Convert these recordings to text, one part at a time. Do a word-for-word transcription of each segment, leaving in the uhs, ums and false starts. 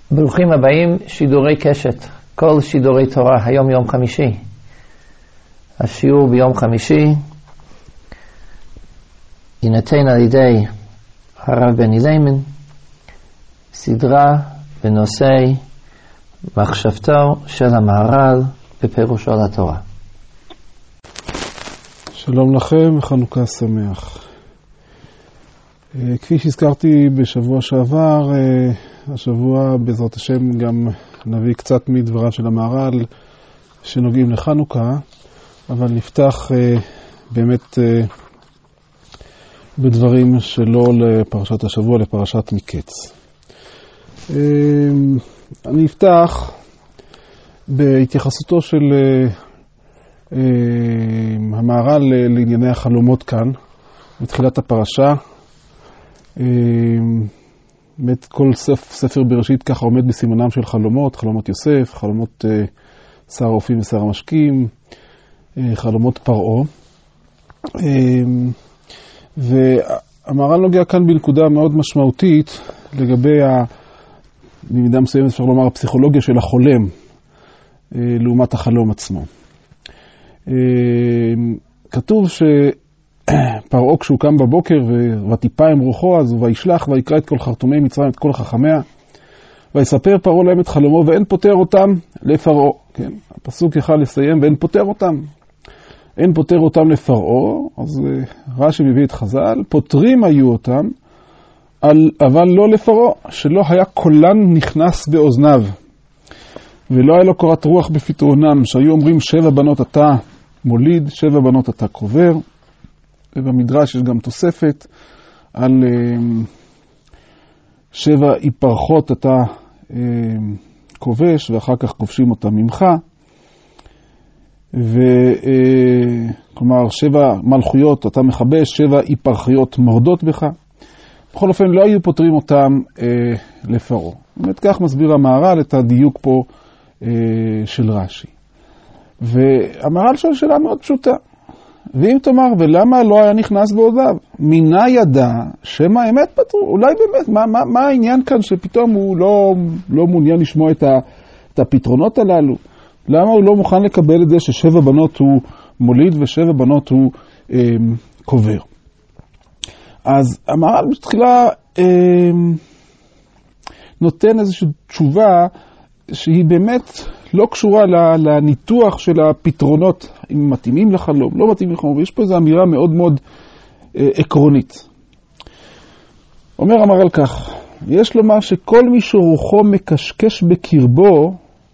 ברוכים הבאים, שידורי קשת, כל שידורי תורה, היום יום חמישי. השיעור ביום חמישי יינתן על ידי הרב בני ליימן, סדרה בנושא מחשבתו של המהר"ל בפירושו לתורה. שלום לכם וחנוכה שמח. כפי שהזכרתי בשבוע שעבר, השבוע בעזרת השם גם נביא קצת מדבריו של המהר"ל שנוגעים לחנוכה, אבל נפתח באמת בדברים שלא לפרשת השבוע, לפרשת מקץ. אני אפתח בהתייחסותו של המהר"ל לענייני החלומות כאן, בתחילת הפרשה. באמת כל ספר בראשית ככה עומד בסימנם של חלומות, חלומות יוסף, חלומות שר האופים ושר המשקים, חלומות פרעה. והמהר"ל נוגע כאן בנקודה מאוד משמעותית לגבי, במידה מסוימת אפשר לומר, הפסיכולוגיה של החולם לעומת החלום עצמו. כתוב שפרעה כשהוא קם בבוקר ותיפה עם רוחו, אז הוא וישלח ויקרא את כל חרטומי מצרים, את כל חכמיה, ויספר פרעה להם את חלומו, ואין פותר אותם לפרעה. כן? הפסוק יכל לסיים, ואין פותר אותם. אין פותר אותם לפרעה, אז רש"י מביא את חז"ל, פותרים היו אותם, אבל לא לפרעה, שלא היה קולן נכנס באוזניו, ולא היה לו קורת רוח בפתרונם, שהיו אומרים שבע בנות אתה מוליד, שבע בנות אתה קובר, ובמדרש יש גם תוספת על שבע היפרחות אתה כובש, ואחר כך כובשים אותה ממך, וכלומר שבע מלכויות אתה מכבש, שבע היפרחיות מורדות בך. בכל אופן לא היו פותרים אותם אה, לפרעה. באמת כך מסביר המהר"ל את הדיוק פה אה, של רש"י. והמהר"ל שואל שאלה מאוד פשוטה. ואם תאמר, ולמה לא היה נכנס באוזניו? מינה ידע שמה אמת פתרו? אולי באמת, מה, מה, מה העניין כאן שפתאום הוא לא, לא מעוניין לשמוע את, ה, את הפתרונות הללו? למה הוא לא מוכן לקבל את זה ששבע בנות הוא מוליד ושבע בנות הוא אה, קובר? אז המהר"ל בתחילה אה, נותן איזושהי תשובה שהיא באמת לא קשורה לניתוח של הפתרונות, אם מתאימים לחלום, לא מתאימים לחלום, ויש פה איזו אמירה מאוד מאוד אה, עקרונית. אומר המהר"ל כך, יש לומר שכל מי שרוחו מקשקש בקרבו,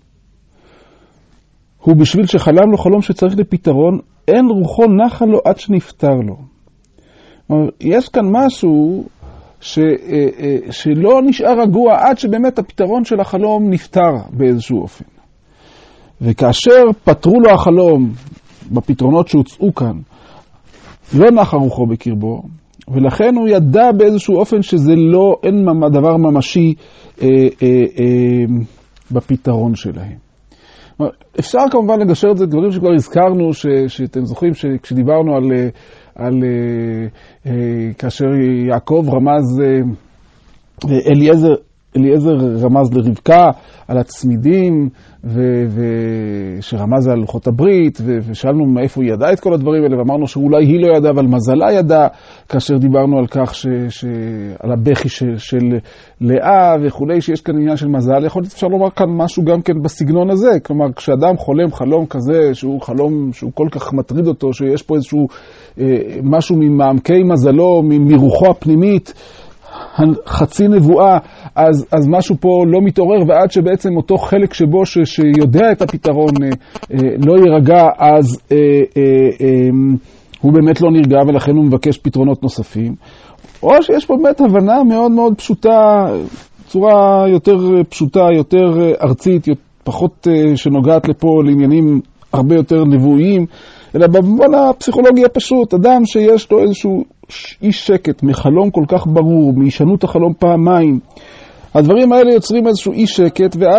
הוא בשביל שחלם לו חלום שצריך לפתרון, אין רוחו נחה לו עד שנפטר לו. יש כאן משהו ש, שלא נשאר רגוע עד שבאמת הפתרון של החלום נפטר באיזשהו אופן. וכאשר פתרו לו החלום בפתרונות שהוצאו כאן, לא נחה רוחו בקרבו, ולכן הוא ידע באיזשהו אופן שזה לא, אין דבר ממשי אה, אה, אה, בפתרון שלהם. אפשר כמובן לגשר את זה, דברים שכבר הזכרנו, ש, שאתם זוכרים שכשדיברנו על, על אה, אה, כאשר יעקב רמז, אה, אליעזר, אליעזר רמז לרבקה על הצמידים, ו, ו, שרמז על לוחות הברית, ו, ושאלנו מאיפה היא ידעה את כל הדברים האלה, ואמרנו שאולי היא לא ידעה, אבל מזלה ידעה, כאשר דיברנו על כך, ש, ש, על הבכי של, של לאה וכולי, שיש כאן עניין של מזל. יכול להיות אפשר לומר כאן משהו גם כן בסגנון הזה, כלומר כשאדם חולם חלום כזה, שהוא חלום שהוא כל כך מטריד אותו, שיש פה איזשהו אה, משהו ממעמקי מזלו, מרוחו הפנימית, חצי נבואה, אז, אז משהו פה לא מתעורר, ועד שבעצם אותו חלק שבו ש, שיודע את הפתרון אה, אה, לא יירגע, אז אה, אה, אה, הוא באמת לא נרגע, ולכן הוא מבקש פתרונות נוספים. או שיש פה באמת הבנה מאוד מאוד פשוטה, צורה יותר פשוטה, יותר ארצית, פחות אה, שנוגעת לפה לעניינים הרבה יותר נבואיים, אלא במובן הפסיכולוגי הפשוט, אדם שיש לו איזשהו איש שקט, מחלום כל כך ברור, מישנות החלום פעמיים, הדברים האלה יוצרים איזשהו איש שקט, ואז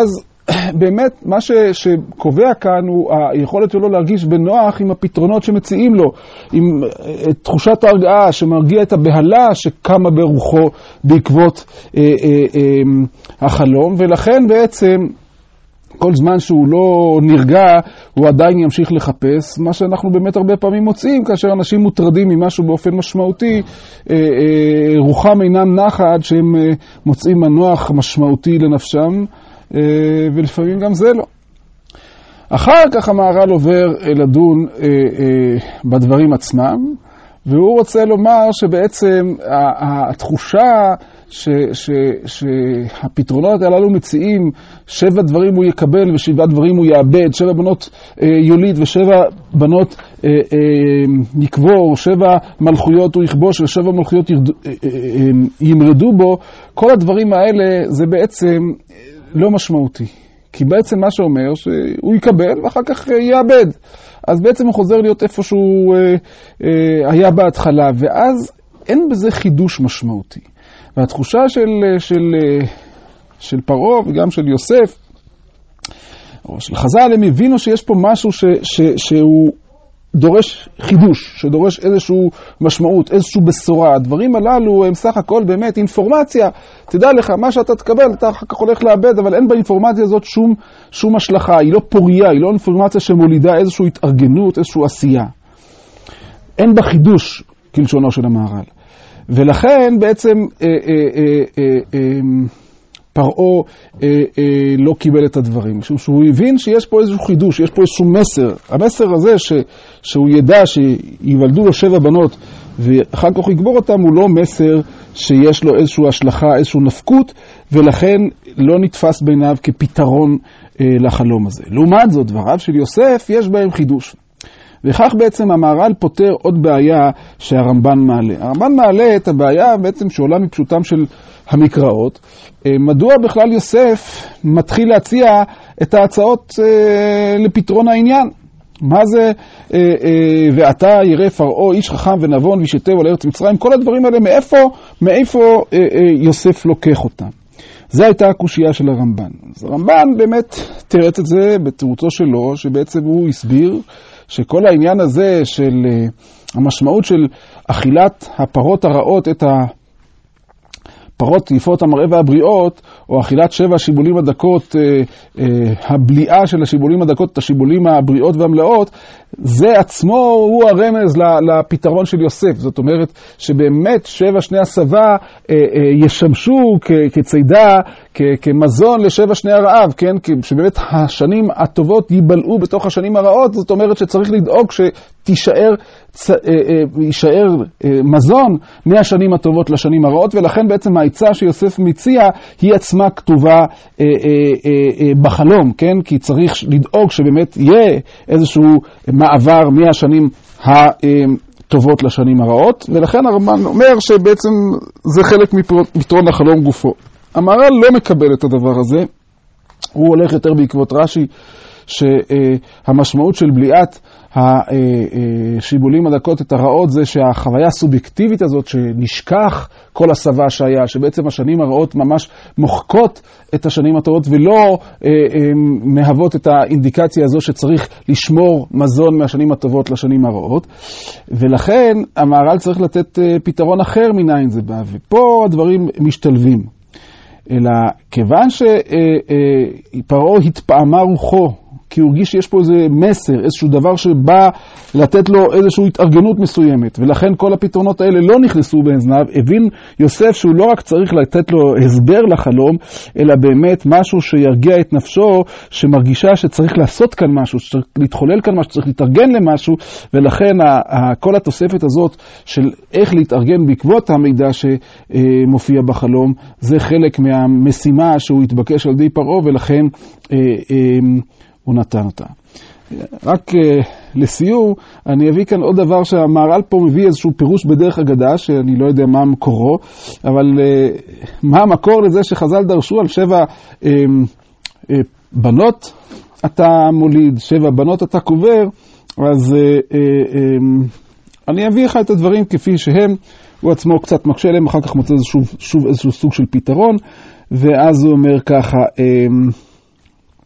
באמת מה ש, שקובע כאן הוא היכולת שלו להרגיש בנוח עם הפתרונות שמציעים לו, עם תחושת ההרגעה שמרגיע את הבהלה שקמה ברוחו בעקבות אה, אה, אה, החלום, ולכן בעצם כל זמן שהוא לא נרגע, הוא עדיין ימשיך לחפש, מה שאנחנו באמת הרבה פעמים מוצאים, כאשר אנשים מוטרדים ממשהו באופן משמעותי, רוחם אינם נחה עד שהם מוצאים מנוח משמעותי לנפשם, ולפעמים גם זה לא. אחר כך המהר"ל עובר לדון בדברים עצמם, והוא רוצה לומר שבעצם התחושה ש, ש, שהפתרונות הללו מציעים, שבע דברים הוא יקבל ושבעה דברים הוא יאבד, שבע בנות אה, יוליד ושבע בנות אה, אה, יקבור, שבע מלכויות הוא יכבוש ושבע מלכויות ירד, אה, אה, אה, ימרדו בו, כל הדברים האלה זה בעצם לא משמעותי. כי בעצם מה שאומר שהוא יקבל ואחר כך אה, יאבד. אז בעצם הוא חוזר להיות איפה שהוא אה, אה, היה בהתחלה, ואז אין בזה חידוש משמעותי. והתחושה של, של, של פרעה וגם של יוסף, או של חז"ל, הם הבינו שיש פה משהו ש, ש, שהוא דורש חידוש, שדורש איזשהו משמעות, איזשהו בשורה. הדברים הללו הם סך הכל באמת אינפורמציה. תדע לך, מה שאתה תקבל, אתה אחר כך הולך לאבד, אבל אין באינפורמציה הזאת שום, שום השלכה. היא לא פוריה, היא לא אינפורמציה שמולידה איזושהי התארגנות, איזושהי עשייה. אין בה חידוש, כלשונו של המהר"ל. ולכן בעצם אה, אה, אה, אה, פרעה אה, אה, לא קיבל את הדברים, משום שהוא הבין שיש פה איזשהו חידוש, יש פה איזשהו מסר. המסר הזה ש, שהוא ידע שיוולדו לו שבע בנות ואחר כך יגבור אותם, הוא לא מסר שיש לו איזשהו השלכה, איזשהו נפקות, ולכן לא נתפס בעיניו כפתרון אה, לחלום הזה. לעומת זאת, דבריו של יוסף יש בהם חידוש. וכך בעצם המהר"ל פותר עוד בעיה שהרמב"ן מעלה. הרמב"ן מעלה את הבעיה בעצם שעולה מפשוטם של המקראות. מדוע בכלל יוסף מתחיל להציע את ההצעות לפתרון העניין? מה זה ואתה ירא פרעה איש חכם ונבון וישתהו על ארץ מצרים? כל הדברים האלה מאיפה, מאיפה יוסף לוקח אותם? זו הייתה הקושייה של הרמב"ן. אז הרמב"ן באמת תירץ את זה בתירוצו שלו, שבעצם הוא הסביר שכל העניין הזה של uh, המשמעות של אכילת הפרות הרעות את הפרות יפות המראה והבריאות, או אכילת שבע השיבולים הדקות, uh, uh, הבליעה של השיבולים הדקות, את השיבולים הבריאות והמלאות, זה עצמו הוא הרמז לפתרון של יוסף. זאת אומרת שבאמת שבע שני הסבה uh, uh, ישמשו כ- כצידה, כ- כמזון לשבע שני הרעב, כן? שבאמת השנים הטובות ייבלעו בתוך השנים הרעות. זאת אומרת שצריך לדאוג שתישאר צ... uh, uh, יישאר uh, מזון מהשנים הטובות לשנים הרעות, ולכן בעצם העצה שיוסף מציע היא עצמה כתובה uh, uh, uh, uh, בחלום, כן? כי צריך לדאוג שבאמת יהיה איזשהו מעבר מהשנים הטובות לשנים הרעות, ולכן הרמב"ן אומר שבעצם זה חלק מפתרון החלום גופו. המהר"ל לא מקבל את הדבר הזה, הוא הולך יותר בעקבות רש"י, שהמשמעות של בליעת השיבולים הדקות את הרעות זה שהחוויה הסובייקטיבית הזאת שנשכח כל הסבה שהיה, שבעצם השנים הרעות ממש מוחקות את השנים הטובות ולא אה, אה, מהוות את האינדיקציה הזו שצריך לשמור מזון מהשנים הטובות לשנים הרעות, ולכן המהר"ל צריך לתת אה, פתרון אחר מניין זה בא, ופה הדברים משתלבים. אלא כיוון שפרעה התפעמה רוחו, כי הוא הרגיש שיש פה איזה מסר, איזשהו דבר שבא לתת לו איזושהי התארגנות מסוימת, ולכן כל הפתרונות האלה לא נכנסו באזניו. הבין יוסף שהוא לא רק צריך לתת לו הסבר לחלום, אלא באמת משהו שירגיע את נפשו, שמרגישה שצריך לעשות כאן משהו, שצריך להתחולל כאן משהו, שצריך להתארגן למשהו, ולכן כל התוספת הזאת של איך להתארגן בעקבות המידע שמופיע בחלום, זה חלק מהמשימה שהוא התבקש על ידי פרעה, ולכן הוא נתן אותה. רק uh, לסיום, אני אביא כאן עוד דבר שהמהר"ל פה מביא איזשהו פירוש בדרך אגדה, שאני לא יודע מה מקורו, אבל uh, מה המקור לזה שחז"ל דרשו על שבע uh, uh, בנות אתה מוליד, שבע בנות אתה קובר, אז uh, uh, uh, אני אביא לך את הדברים כפי שהם, הוא עצמו קצת מקשה להם, אחר כך מוצא איזשהו, שוב איזשהו סוג של פתרון, ואז הוא אומר ככה, uh,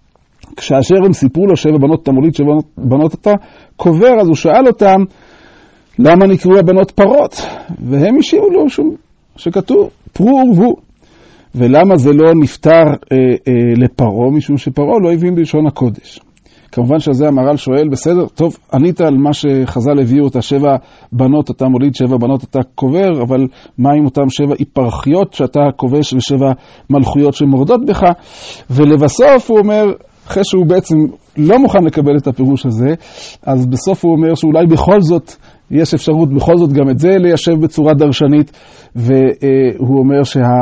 כאשר הם סיפרו לו שבע בנות אתה מוליד, שבע בנות אתה קובר, אז הוא שאל אותם, למה נקראו הבנות פרות? והם השיבו לו שכתוב, פרו ורבו. ולמה זה לא נפטר אה, אה, לפרו, משום שפרו לא הבין בלשון הקודש. כמובן שזה המהר"ל שואל, בסדר, טוב, ענית על מה שחז"ל הביאו את השבע בנות, אתה מוליד, שבע בנות אתה קובר, אבל מה עם אותם שבע היפרחיות שאתה כובש ושבע מלכויות שמורדות בך? ולבסוף הוא אומר, אחרי שהוא בעצם לא מוכן לקבל את הפירוש הזה, אז בסוף הוא אומר שאולי בכל זאת יש אפשרות, בכל זאת גם את זה ליישב בצורה דרשנית, והוא אומר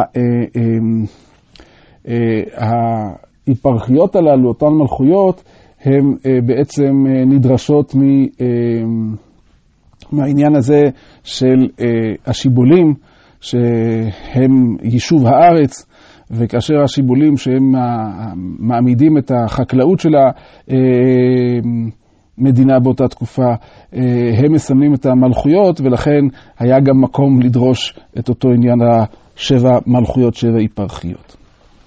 שההיפרחיות הללו, אותן מלכויות, הן בעצם נדרשות מהעניין הזה של השיבולים, שהם יישוב הארץ, וכאשר השיבולים שהם מעמידים את החקלאות של המדינה באותה תקופה, הם מסמנים את המלכויות, ולכן היה גם מקום לדרוש את אותו עניין השבע מלכויות, שבע היפרחיות.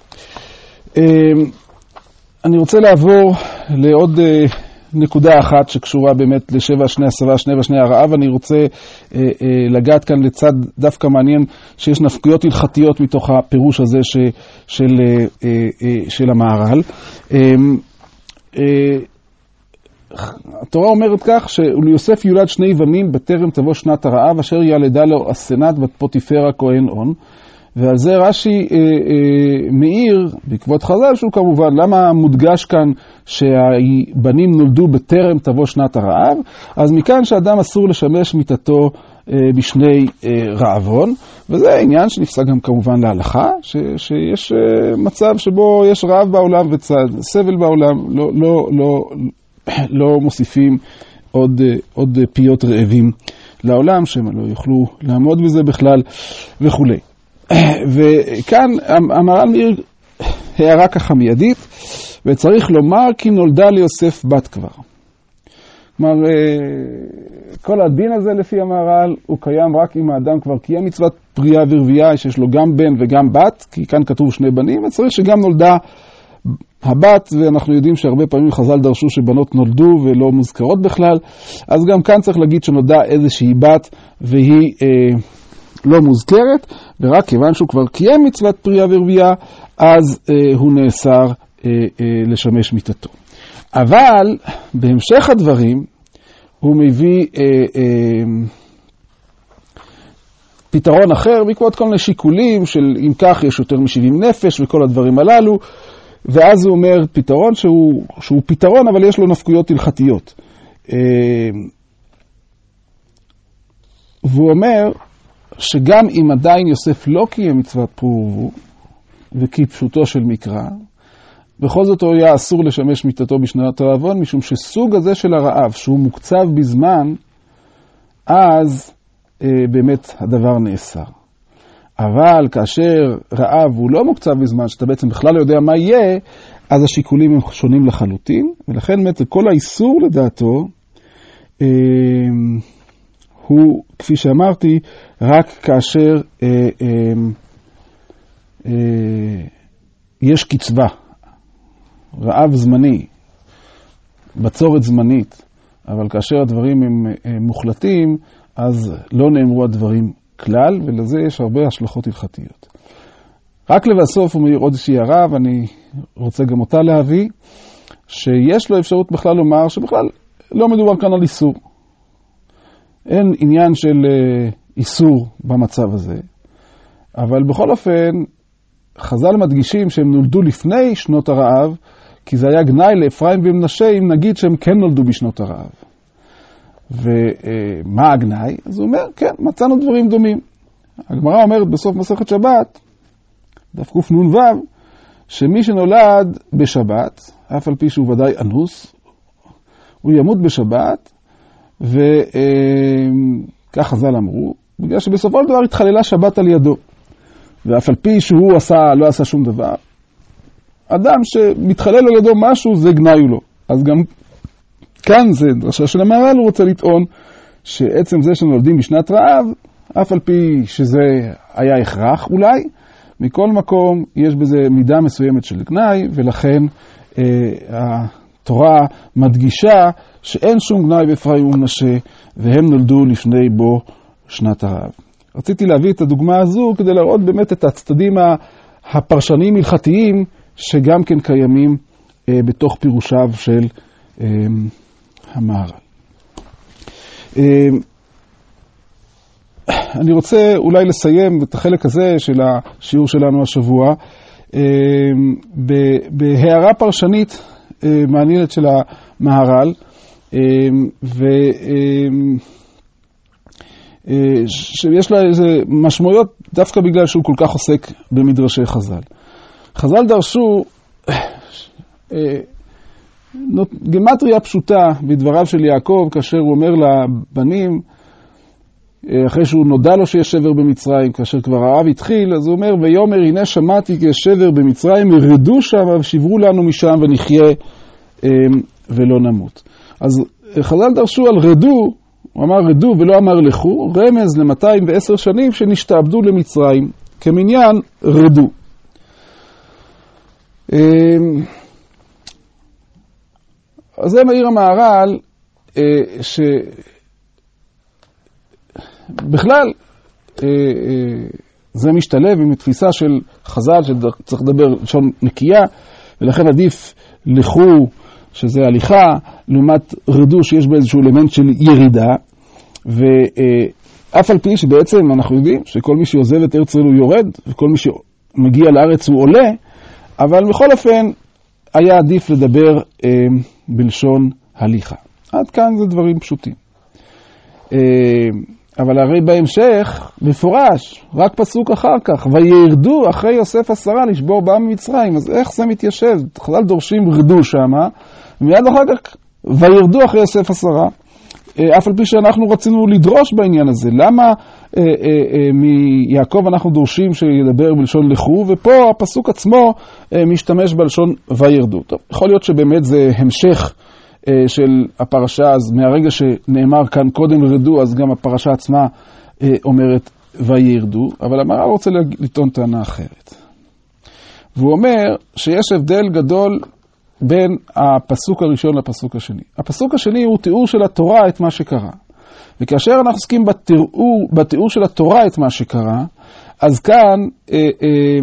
אני רוצה לעבור לעוד נקודה אחת שקשורה באמת לשבע שני הסבה, שני ושני הרעב. אני רוצה אה, אה, לגעת כאן לצד דווקא מעניין שיש נפקויות הלכתיות מתוך הפירוש הזה ש, של, אה, אה, של המהר"ל. אה, אה, התורה אומרת כך, שליוסף יולד שני בנים בטרם תבוא שנת הרעב, אשר ילדה לו אסנת בת פוטיפרה כהן און. ועל זה רש"י אה, אה, מאיר, בעקבות חז"ל, שהוא כמובן, למה מודגש כאן שהבנים נולדו בטרם תבוא שנת הרעב? אז מכאן שאדם אסור לשמש מיתתו אה, בשני אה, רעבון, וזה עניין שנפסק גם כמובן להלכה, ש, שיש אה, מצב שבו יש רעב בעולם וצד, סבל בעולם, לא, לא, לא, לא מוסיפים עוד, אה, עוד פיות רעבים לעולם, שהם לא יוכלו לעמוד בזה בכלל וכו'. וכאן המהר"ל מעיר הערה ככה מיידית, וצריך לומר כי נולדה ליוסף בת כבר. כלומר, כל הדין הזה לפי המהר"ל הוא קיים רק אם האדם כבר קיים מצוות פרייה ורבייה, שיש לו גם בן וגם בת, כי כאן כתוב שני בנים, וצריך שגם נולדה הבת, ואנחנו יודעים שהרבה פעמים חז"ל דרשו שבנות נולדו ולא מוזכרות בכלל, אז גם כאן צריך להגיד שנולדה איזושהי בת והיא אה, לא מוזכרת, ורק כיוון שהוא כבר קיים מצוות פרייה ורבייה, אז אה, הוא נאסר אה, אה, לשמש מיתתו. אבל בהמשך הדברים הוא מביא אה, אה, פתרון אחר, בעקבות כל מיני שיקולים של אם כך יש יותר מ-שבעים נפש וכל הדברים הללו, ואז הוא אומר פתרון שהוא, שהוא פתרון אבל יש לו נפקויות הלכתיות. אה, והוא אומר שגם אם עדיין יוסף לא קיים מצוות פרו ורבו, וכפשוטו של מקרא, בכל זאת הוא היה אסור לשמש מיתתו בשנת הרעבון, משום שסוג הזה של הרעב, שהוא מוקצב בזמן, אז אה, באמת הדבר נאסר. אבל כאשר רעב הוא לא מוקצב בזמן, שאתה בעצם בכלל לא יודע מה יהיה, אז השיקולים הם שונים לחלוטין, ולכן באמת כל האיסור לדעתו, אה, הוא, כפי שאמרתי, רק כאשר אה, אה, אה, יש קצבה, רעב זמני, בצורת זמנית, אבל כאשר הדברים הם אה, מוחלטים, אז לא נאמרו הדברים כלל, ולזה יש הרבה השלכות הלכתיות. רק לבסוף הוא מעיר עוד איזושהי הערה, ואני רוצה גם אותה להביא, שיש לו אפשרות בכלל לומר שבכלל לא מדובר כאן על איסור. אין עניין של איסור במצב הזה, אבל בכל אופן, חז"ל מדגישים שהם נולדו לפני שנות הרעב, כי זה היה גנאי לאפרים ומנשה אם נגיד שהם כן נולדו בשנות הרעב. ומה הגנאי? אז הוא אומר, כן, מצאנו דברים דומים. הגמרא אומרת בסוף מסכת שבת, דף קנ"ו, שמי שנולד בשבת, אף על פי שהוא ודאי אנוס, הוא ימות בשבת, וכך חז"ל אמרו, בגלל שבסופו של דבר התחללה שבת על ידו, ואף על פי שהוא עשה, לא עשה שום דבר, אדם שמתחלל על ידו משהו זה גנאי לו. אז גם כאן זה דרשה של המהר"ל, הוא רוצה לטעון שעצם זה שנולדים בשנת רעב, אף על פי שזה היה הכרח אולי, מכל מקום יש בזה מידה מסוימת של גנאי, ולכן התורה מדגישה שאין שום גנאי באפרים ומנשה, והם נולדו לפני בו שנת הרעב. רציתי להביא את הדוגמה הזו כדי להראות באמת את הצדדים הפרשניים הלכתיים שגם כן קיימים אה, בתוך פירושיו של אה, המהר"ל. אה, אני רוצה אולי לסיים את החלק הזה של השיעור שלנו השבוע אה, בהערה פרשנית אה, מעניינת של המהר"ל, אה, ו... אה, שיש לה איזה משמעויות דווקא בגלל שהוא כל כך עוסק במדרשי חז"ל. חז"ל דרשו גמטריה פשוטה בדבריו של יעקב, כאשר הוא אומר לבנים, אחרי שהוא נודע לו שיש שבר במצרים, כאשר כבר הרעב התחיל, אז הוא אומר, ויאמר הנה שמעתי כי יש שבר במצרים, ירדו שם ושברו לנו משם ונחיה ולא נמות. אז חז"ל דרשו על רדו, הוא אמר רדו ולא אמר לכו, רמז ל-מאתיים ועשר שנים שנשתעבדו למצרים, כמניין רדו. אז זה מעיר המהר"ל, שבכלל זה משתלב עם תפיסה של חז"ל שצריך לדבר לשון נקייה, ולכן עדיף לכו, שזה הליכה, לעומת רדו שיש בה איזשהו אלמנט של ירידה, ואף על פי שבעצם אנחנו יודעים שכל מי שעוזב את ארץ ישראל הוא יורד, וכל מי שמגיע לארץ הוא עולה, אבל בכל אופן היה עדיף לדבר אה, בלשון הליכה. עד כאן זה דברים פשוטים. אה, אבל הרי בהמשך, מפורש, רק פסוק אחר כך, וירדו אחרי יוסף עשרה לשבור בם ממצרים. אז איך זה מתיישב? חז"ל דורשים רדו שמה, ומיד אחר כך וירדו אחרי יוסף עשרה. אף על פי שאנחנו רצינו לדרוש בעניין הזה. למה אה, אה, אה, מיעקב אנחנו דורשים שידבר בלשון לכו, ופה הפסוק עצמו אה, משתמש בלשון וירדו. טוב, יכול להיות שבאמת זה המשך אה, של הפרשה, אז מהרגע שנאמר כאן קודם רדו, אז גם הפרשה עצמה אה, אומרת וירדו, אבל המהר"ל רוצה לטעון טענה אחרת. והוא אומר שיש הבדל גדול בין הפסוק הראשון לפסוק השני. הפסוק השני הוא תיאור של התורה את מה שקרה. וכאשר אנחנו עוסקים בתיאור, בתיאור של התורה את מה שקרה, אז כאן אה, אה,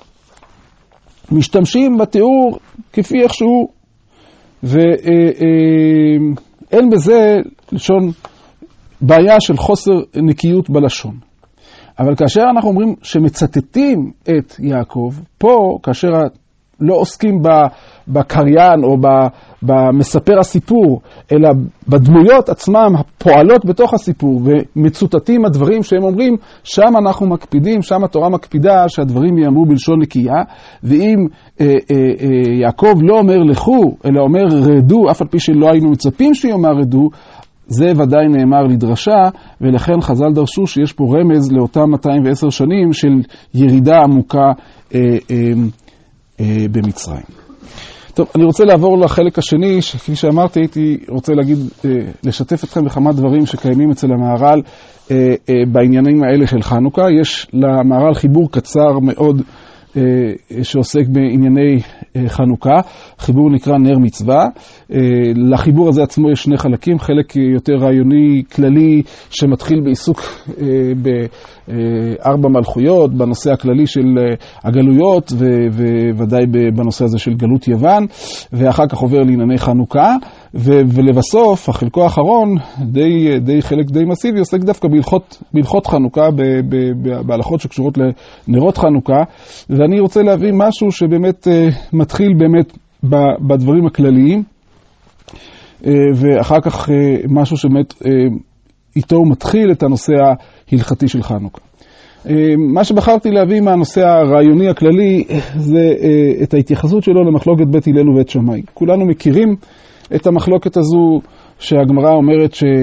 משתמשים בתיאור כפי איכשהו, ואין אה, אה, בזה לשון בעיה של חוסר נקיות בלשון. אבל כאשר אנחנו אומרים שמצטטים את יעקב, פה כאשר לא עוסקים בקריין או במספר הסיפור, אלא בדמויות עצמם הפועלות בתוך הסיפור, ומצוטטים הדברים שהם אומרים, שם אנחנו מקפידים, שם התורה מקפידה שהדברים יאמרו בלשון נקייה, ואם אה, אה, אה, יעקב לא אומר לכו, אלא אומר רדו, אף על פי שלא היינו מצפים שיאמר רדו, זה ודאי נאמר לדרשה, ולכן חז"ל דרשו שיש פה רמז לאותם מאתיים ועשר שנים של ירידה עמוקה אה, אה, במצרים. טוב, אני רוצה לעבור לחלק השני, שכפי שאמרתי, הייתי רוצה להגיד, לשתף אתכם בכמה דברים שקיימים אצל המהר"ל בעניינים האלה של חנוכה. יש למהר"ל חיבור קצר מאוד שעוסק בענייני חנוכה. חיבור נקרא נר מצווה. לחיבור הזה עצמו יש שני חלקים, חלק יותר רעיוני כללי שמתחיל בעיסוק בארבע מלכויות, בנושא הכללי של הגלויות וודאי בנושא הזה של גלות יוון, ואחר כך עובר לענייני חנוכה, ולבסוף החלקו האחרון, די, די חלק די מסיבי, עוסק דווקא בהלכות, בהלכות חנוכה, בהלכות שקשורות לנרות חנוכה, ואני רוצה להביא משהו שבאמת מתחיל באמת בדברים הכלליים, ואחר כך משהו שבאמת איתו הוא מתחיל את הנושא ההלכתי של חנוכה. מה שבחרתי להביא מהנושא הרעיוני הכללי זה את ההתייחסות שלו למחלוקת בית הלל ובית שמאי. כולנו מכירים את המחלוקת הזו שהגמרא אומרת ש...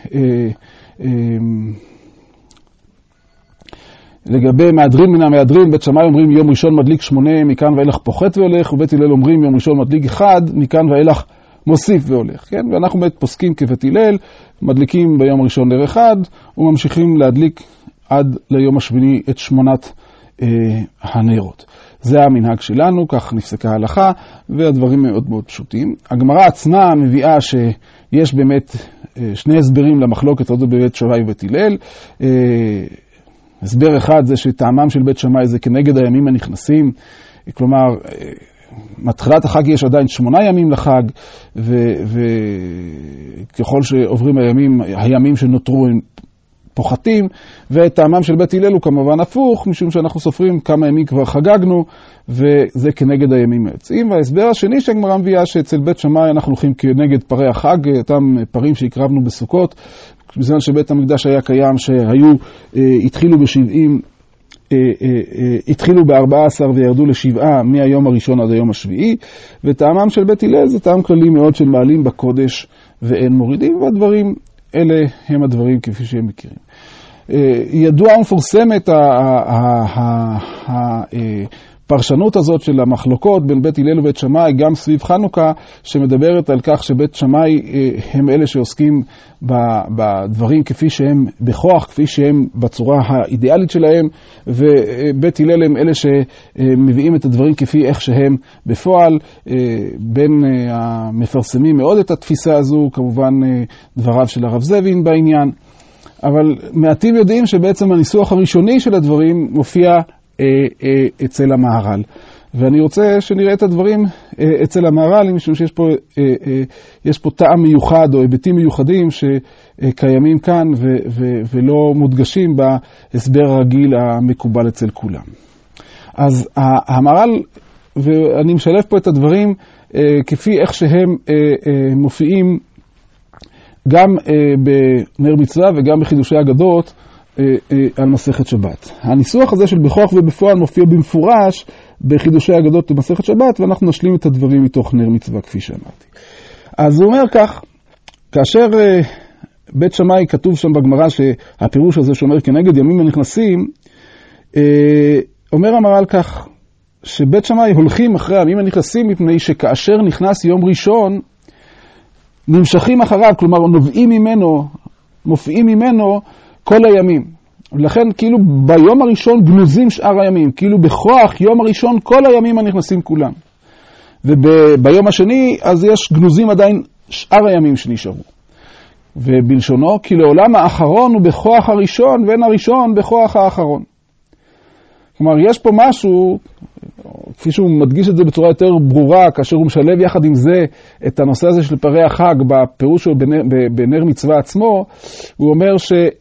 לגבי מהדרין מן המהדרין, בית שמאי אומרים יום ראשון מדליק שמונה, מכאן ואילך פוחת והולך, ובית הלל אומרים יום ראשון מדליק אחד, מכאן ואילך מוסיף והולך. כן? ואנחנו באמת פוסקים כבית הלל, מדליקים ביום ראשון נר אחד, וממשיכים להדליק עד ליום השמיני את שמונת אה, הנרות. זה המנהג שלנו, כך נפסקה ההלכה, והדברים מאוד מאוד פשוטים. הגמרא עצמה מביאה שיש באמת שני הסברים למחלוקת הזאת בבית שמאי ובית הלל. הסבר אחד זה שטעמם של בית שמאי זה כנגד הימים הנכנסים, כלומר, מתחילת החג יש עדיין שמונה ימים לחג, וככל שעוברים הימים, הימים שנותרו הם פוחתים, וטעמם של בית הלל הוא כמובן הפוך, משום שאנחנו סופרים כמה ימים כבר חגגנו, וזה כנגד הימים היוצאים. וההסבר השני שהגמרא מביאה שאצל בית שמאי אנחנו הולכים כנגד פרי החג, אותם פרים שהקרבנו בסוכות, בזמן שבית המקדש היה קיים, שהיו, התחילו בשבעים, התחילו ב-ארבעה עשר וירדו לשבעה מהיום הראשון עד היום השביעי, וטעמם של בית הלל זה טעם כללי מאוד של מעלים בקודש ואין מורידים, והדברים אלה הם הדברים כפי שהם מכירים. ידוע ומפורסמת הפרשנות הזאת של המחלוקות בין בית הלל ובית שמאי, גם סביב חנוכה, שמדברת על כך שבית שמאי הם אלה שעוסקים בדברים כפי שהם בכוח, כפי שהם בצורה האידיאלית שלהם, ובית הלל הם אלה שמביאים את הדברים כפי איך שהם בפועל. בין המפרסמים מאוד את התפיסה הזו, כמובן דבריו של הרב זבין בעניין, אבל מעטים יודעים שבעצם הניסוח הראשוני של הדברים מופיע אצל המהר"ל. ואני רוצה שנראה את הדברים אצל המהר"ל, משום שיש פה, יש פה טעם מיוחד או היבטים מיוחדים שקיימים כאן ו- ו- ולא מודגשים בהסבר הרגיל המקובל אצל כולם. אז המהר"ל, ואני משלב פה את הדברים כפי איך שהם מופיעים גם בנר מצווה וגם בחידושי אגדות, על מסכת שבת. הניסוח הזה של בכוח ובפועל מופיע במפורש בחידושי אגדות במסכת שבת, ואנחנו נשלים את הדברים מתוך נר מצווה כפי שאמרתי. אז הוא אומר כך, כאשר בית שמאי כתוב שם בגמרא שהפירוש הזה שאומר כנגד ימים הנכנסים, אומר המהר"ל כך, שבית שמאי הולכים אחרי הימים הנכנסים מפני שכאשר נכנס יום ראשון נמשכים אחריו, כלומר נובעים ממנו, מופיעים ממנו כל הימים. ולכן כאילו ביום הראשון גנוזים שאר הימים, כאילו בכוח יום הראשון כל הימים הנכנסים כולם. וביום השני אז יש גנוזים עדיין שאר הימים שנשארו. ובלשונו, כי לעולם האחרון הוא בכוח הראשון, ואין הראשון בכוח האחרון. כלומר, יש פה משהו, כפי שהוא מדגיש את זה בצורה יותר ברורה, כאשר הוא משלב יחד עם זה את הנושא הזה של פרי החג, בפירוש שלו בנר, בנר מצווה עצמו, הוא אומר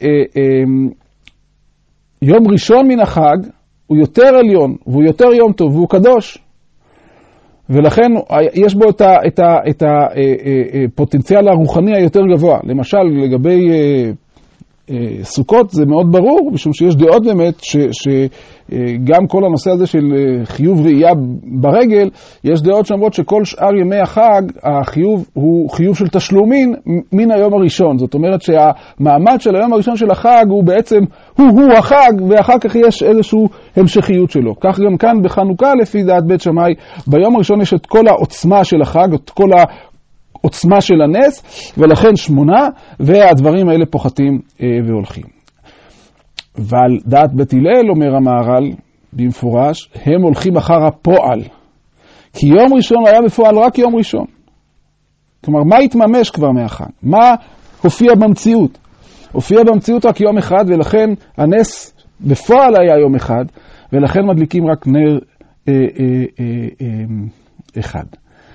שיום ראשון מן החג הוא יותר עליון, והוא יותר יום טוב, והוא קדוש. ולכן יש בו את, ה, את, ה, את הפוטנציאל הרוחני היותר גבוה. למשל, לגבי סוכות זה מאוד ברור, משום שיש דעות באמת שגם כל הנושא הזה של חיוב ראייה ברגל, יש דעות שאומרות שכל שאר ימי החג, החיוב הוא חיוב של תשלומין מן היום הראשון. זאת אומרת שהמעמד של היום הראשון של החג הוא בעצם הוא-הוא החג, ואחר כך יש איזושהי המשכיות שלו. כך גם כאן בחנוכה לפי דעת בית שמאי, ביום הראשון יש את כל העוצמה של החג, את כל ה... עוצמה של הנס, ולכן שמונה, והדברים האלה פוחתים אה, והולכים. ועל דעת בית הלל, אומר המהר"ל במפורש, הם הולכים אחר הפועל. כי יום ראשון היה בפועל רק יום ראשון. כלומר, מה התממש כבר מהחג? מה הופיע במציאות? הופיע במציאות רק יום אחד, ולכן הנס בפועל היה יום אחד, ולכן מדליקים רק נר אה, אה, אה, אה, אחד.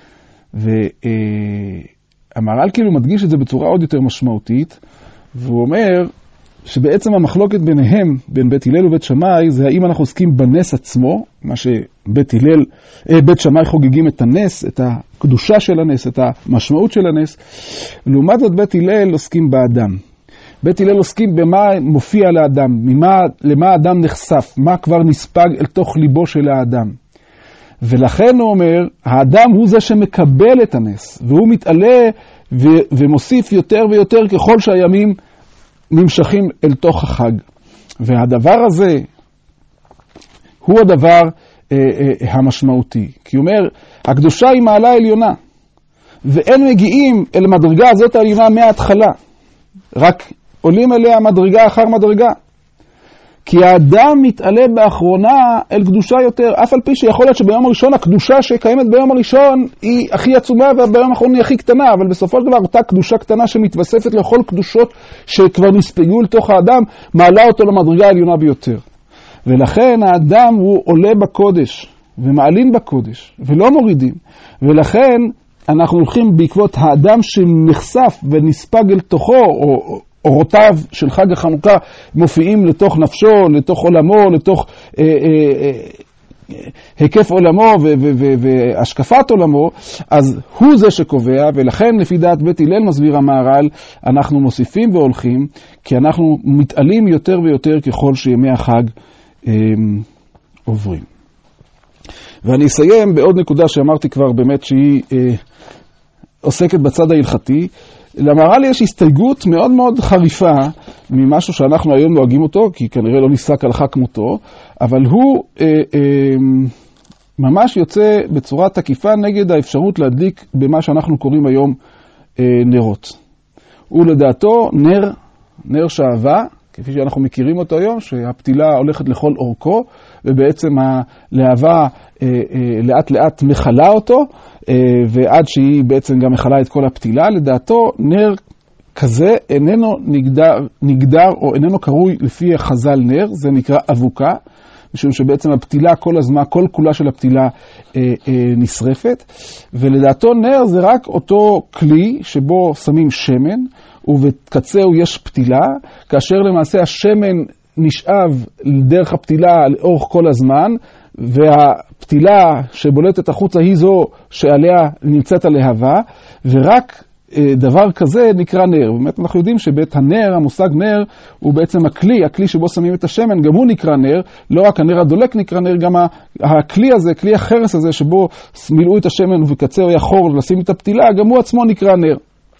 והמהר"ל כאילו מדגיש את זה בצורה עוד יותר משמעותית, והוא אומר שבעצם המחלוקת ביניהם, בין בית הלל ובית שמאי, זה האם אנחנו עוסקים בנס עצמו, מה שבית הלל, בית שמאי חוגגים את הנס, את הקדושה של הנס, את המשמעות של הנס, לעומת זאת בית הלל עוסקים באדם. בית הלל עוסקים במה מופיע לאדם, ממה, למה האדם נחשף, מה כבר נספג אל תוך ליבו של האדם. ולכן הוא אומר, האדם הוא זה שמקבל את הנס, והוא מתעלה ו- ומוסיף יותר ויותר ככל שהימים נמשכים אל תוך החג. והדבר הזה הוא הדבר אה, אה, המשמעותי. כי הוא אומר, הקדושה היא מעלה עליונה, ואין מגיעים אל המדרגה הזאת העליונה מההתחלה, רק עולים אליה מדרגה אחר מדרגה. כי האדם מתעלה באחרונה אל קדושה יותר, אף על פי שיכול להיות שביום הראשון הקדושה שקיימת ביום הראשון היא הכי עצומה וביום האחרון היא הכי קטנה, אבל בסופו של דבר אותה קדושה קטנה שמתווספת לכל קדושות שכבר נספגו לתוך האדם, מעלה אותו למדרגה העליונה ביותר. ולכן האדם הוא עולה בקודש ומעלים בקודש ולא מורידים, ולכן אנחנו הולכים בעקבות האדם שנחשף ונספג אל תוכו, או אורותיו של חג החנוכה מופיעים לתוך נפשו, לתוך עולמו, לתוך אה, אה, אה, היקף עולמו והשקפת עולמו, אז הוא זה שקובע, ולכן לפי דעת בית הלל מסביר המהר"ל, אנחנו מוסיפים והולכים, כי אנחנו מתעלים יותר ויותר ככל שימי החג אה, עוברים. ואני אסיים בעוד נקודה שאמרתי כבר באמת שהיא אה, עוסקת בצד ההלכתי. למהר"ל יש הסתייגות מאוד מאוד חריפה ממשהו שאנחנו היום נוהגים אותו, כי כנראה לא נפסק הלכה כמותו, אבל הוא אה, אה, ממש יוצא בצורה תקיפה נגד האפשרות להדליק במה שאנחנו קוראים היום אה, נרות. הוא לדעתו נר, נר שעבה, כפי שאנחנו מכירים אותו היום, שהפתילה הולכת לכל אורכו, ובעצם הלהבה אה, אה, לאט לאט מחלה אותו, אה, ועד שהיא בעצם גם מחלה את כל הפתילה. לדעתו נר כזה איננו נגדר, נגדר או איננו קרוי לפי חז"ל נר, זה נקרא אבוקה, משום שבעצם הפתילה כל הזמן, כל כולה של הפתילה אה, אה, נשרפת, ולדעתו נר זה רק אותו כלי שבו שמים שמן, ובקצהו יש פתילה, כאשר למעשה השמן נשאב דרך הפתילה לאורך כל הזמן, והפתילה שבולטת החוצה היא זו שעליה נמצאת הלהבה, ורק דבר כזה נקרא נר. באמת אנחנו יודעים שבית הנר, המושג נר, הוא בעצם הכלי, הכלי שבו שמים את השמן, גם הוא נקרא נר, לא רק הנר הדולק נקרא נר, גם הכלי הזה, כלי החרס הזה שבו מילאו את השמן ובקצהו היה חור לשים את הפתילה, גם הוא עצמו נקרא נר.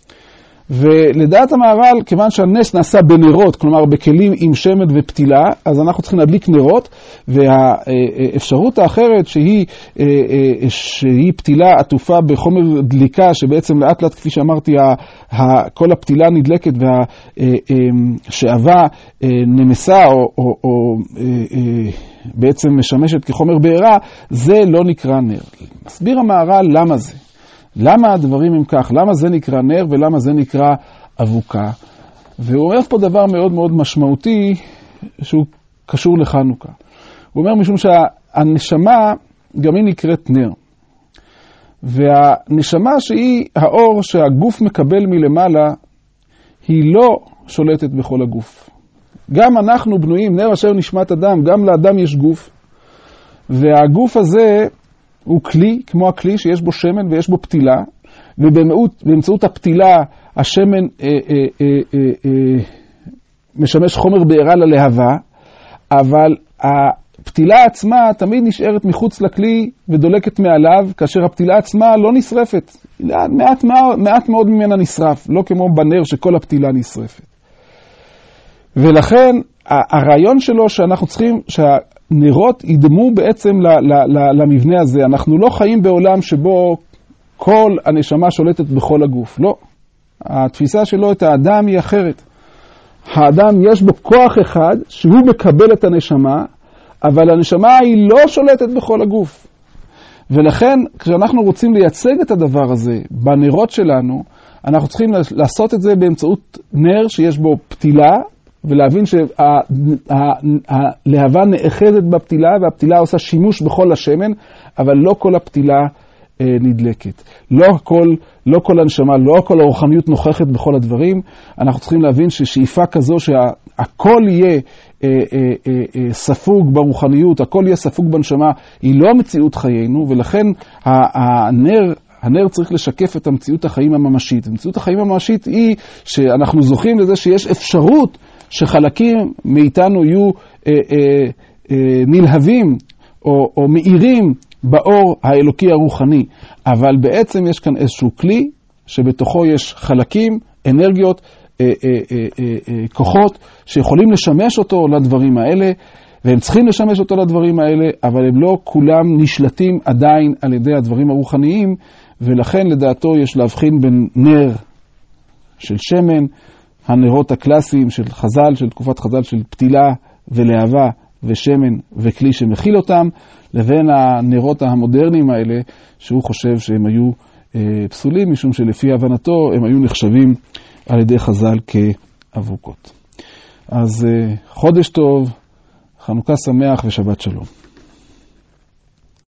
ולדעת המהר"ל, כיוון שהנס נעשה בנרות, כלומר בכלים עם שמן ופתילה, אז אנחנו צריכים להדליק נרות, והאפשרות האחרת שהיא, שהיא פתילה עטופה בחומר דליקה, שבעצם לאט לאט, כפי שאמרתי, כל הפתילה נדלקת והשעבה נמסה או, או, או בעצם משמשת כחומר בעירה, זה לא נקרא נר. מסביר המהר"ל למה זה. למה הדברים הם כך? למה זה נקרא נר ולמה זה נקרא אבוקה? והוא אומר פה דבר מאוד מאוד משמעותי שהוא קשור לחנוכה. הוא אומר משום שהנשמה גם היא נקראת נר. והנשמה שהיא האור שהגוף מקבל מלמעלה, היא לא שולטת בכל הגוף. גם אנחנו בנויים, נר אשר נשמת אדם, גם לאדם יש גוף. והגוף הזה הוא כלי, כמו הכלי שיש בו שמן ויש בו פתילה, ובאמצעות הפתילה השמן אה, אה, אה, אה, אה, משמש חומר בעירה ללהבה, אבל הפתילה עצמה תמיד נשארת מחוץ לכלי ודולקת מעליו, כאשר הפתילה עצמה לא נשרפת. מעט, מעט מאוד ממנה נשרף, לא כמו בנר שכל הפתילה נשרפת. ולכן הרעיון שלו שאנחנו צריכים, שהנרות ידמו בעצם למבנה הזה. אנחנו לא חיים בעולם שבו כל הנשמה שולטת בכל הגוף. לא. התפיסה שלו את האדם היא אחרת. האדם יש בו כוח אחד שהוא מקבל את הנשמה, אבל הנשמה היא לא שולטת בכל הגוף. ולכן כשאנחנו רוצים לייצג את הדבר הזה בנרות שלנו, אנחנו צריכים לעשות את זה באמצעות נר שיש בו פתילה, ולהבין שהלהבה נאחזת בפתילה, והפתילה עושה שימוש בכל השמן, אבל לא כל הפתילה נדלקת. לא כל, לא כל הנשמה, לא כל הרוחניות נוכחת בכל הדברים. אנחנו צריכים להבין ששאיפה כזו שהכל יהיה אה, אה, אה, ספוג ברוחניות, הכל יהיה ספוג בנשמה, היא לא מציאות חיינו, ולכן הנר, הנר צריך לשקף את המציאות החיים הממשית. המציאות החיים הממשית היא שאנחנו זוכים לזה שיש אפשרות שחלקים מאיתנו יהיו אה, אה, אה, נלהבים או, או מאירים באור האלוקי הרוחני, אבל בעצם יש כאן איזשהו כלי שבתוכו יש חלקים, אנרגיות, אה, אה, אה, אה, כוחות שיכולים לשמש אותו לדברים האלה, והם צריכים לשמש אותו לדברים האלה, אבל הם לא כולם נשלטים עדיין על ידי הדברים הרוחניים, ולכן לדעתו יש להבחין בין נר של שמן, הנרות הקלאסיים של חז"ל, של תקופת חז"ל של פתילה ולהבה ושמן וכלי שמכיל אותם, לבין הנרות המודרניים האלה, שהוא חושב שהם היו אה, פסולים, משום שלפי הבנתו הם היו נחשבים על ידי חז"ל כאבוקות. אז אה, חודש טוב, חנוכה שמח ושבת שלום.